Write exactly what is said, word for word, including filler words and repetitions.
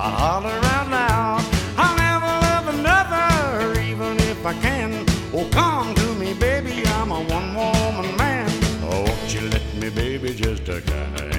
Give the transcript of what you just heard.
I holler out loud, I'll never love another, even if I can. Oh, come to me, baby, I'm a one-woman man. Oh, won't you let me, baby, just a kind.